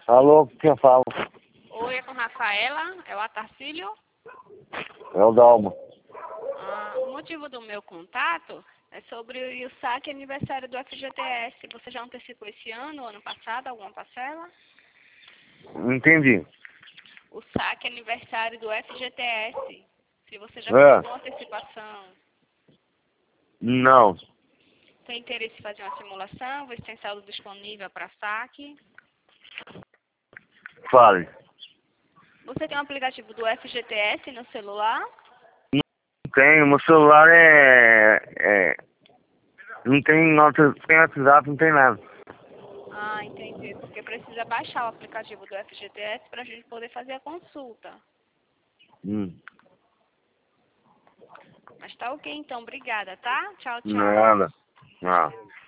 Alô, quem fala? Oi, é com Rafaela, é o Atarcílio. É o Dalmo. O motivo do meu contato é sobre o saque aniversário do FGTS. Você já antecipou esse ano, ano passado, alguma parcela? Não entendi. O saque aniversário do FGTS. Se você já É. fez alguma antecipação. Não. Tem interesse em fazer uma simulação? Ver se tem saldo disponível para saque? Fale. Você tem um aplicativo do FGTS no celular? Não tenho. Meu celular não tem nota, tem WhatsApp, não tem nada. Ah, entendi. Porque precisa baixar o aplicativo do FGTS para a gente poder fazer a consulta. Mas tá ok, então. Obrigada, tá? Tchau, tchau. Nada. Ah.